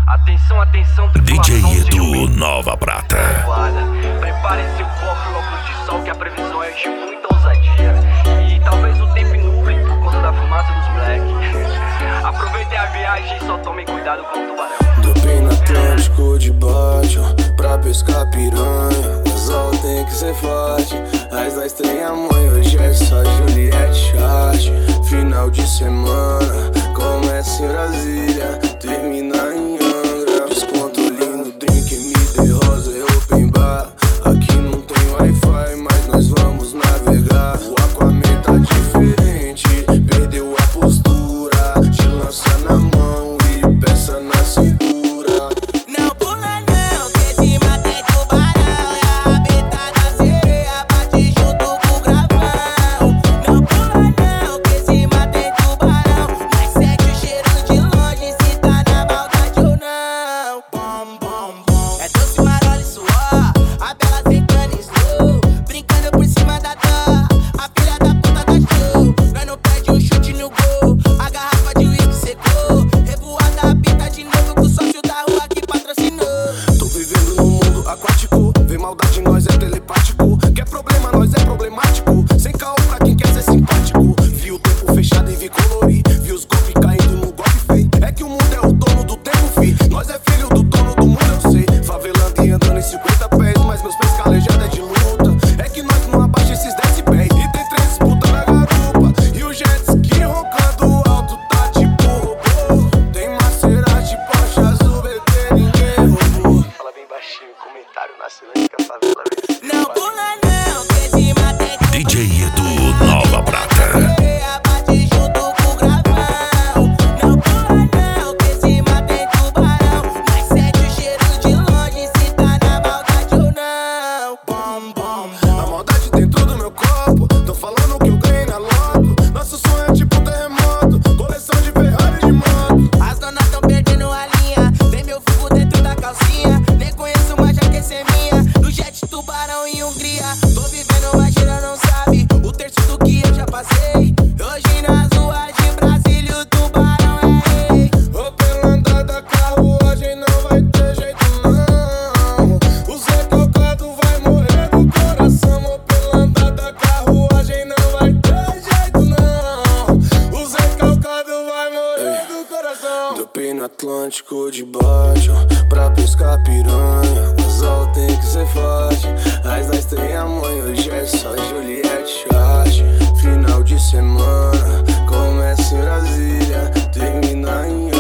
Atenção, atenção, DJ Edu Nova Prata. Prepare-se o copo e óculos de sol, que a previsão é de muita ousadia. E talvez o tempo nuble por conta da fumaça dos black. Aproveitem a viagem e só tomem cuidado com o tubarão. Dopei no Atlântico de baixo pra pescar piranha. O sol tem que ser forte, as da estreia mãe. Hoje é só Juliette Chat. Final de semana, começa em Brasília, termina em Angra. Desconto lindo, drink, me dê rosa, é open bar. Aqui não tem Wi-Fi, mas nós vamos navegar. O Aquaman tá diferente, perdeu a postura. Te lança na mão e peça na cintura. Não pula não, que esse mata é tubarão. É a rabeta da sereia, bate junto com o gravão. Não pula não, que esse mata é tubarão. Mas sente o cheiro de longe, se tá na maldade ou não. Bom, bom, bom. É doce, marola e suor, a bela sentando em slow, brincando por cima da dor. A filha da puta da show, nós não perde um chute no gol. A garrafa de uísque secou, revoada a pita de novo com o sócio da rua que patrocinou. Tô vivendo num mundo aquático, vem maldade, nós é telepático. Quer problema, nós é problemático. Sem caô pra quem quer ser simpático. Vi o tempo fechado e vi colorir, vi os golpes caindo no golpe feio. É que o mundo é o dono do tempo, fi. Nós é filho do dono do mundo, eu sei. Favelando e andando em 50 pés, mas meus pés calejados é de luta. É que nós não abaixa esses 10 pés. E tem 3 putas na garupa, e o jet ski roncando alto tá tipo robô. Tem Maserati, Porsche azul, bebê, ninguém roubou. Fala bem baixinho, comentário na cerâmica, favela, vê. Não pula não, que esse mata é tubarão. DJ Edu Nova Prata. Sereia, bate junto com o gravão. Não pula não, que esse mata é tubarão. Mas sente o cheiro de longe, se tá na maldade ou não. Bom, bom, A maldade dentro do meu corpo, tô falando que eu ganhei na loto. Nosso sonho é tipo terremoto, coleção de Ferrari de moto. as donas tão perdendo a linha. Tem meu fogo dentro da calcinha. Nem conheço, mas já quer ser minha. No jet, tubarão e Hungria. Tô vivendo, mas ela não sabe o terço do que eu já passei. Hoje nas ruas de Brasília o tubarão é rei. Ô, pela andada, carruagem não vai ter jeito não. O Zé Calcado vai morrer do coração. Ô, pela andada, carruagem não vai ter jeito não. O Zé Calcado vai morrer do coração. Dopei no Atlântico de baixo pra pescar piranha. O sol tem que ser forte, as da estreia mãe. Hoje é só Juliette Chat. Final de semana, começa em Brasília, termina em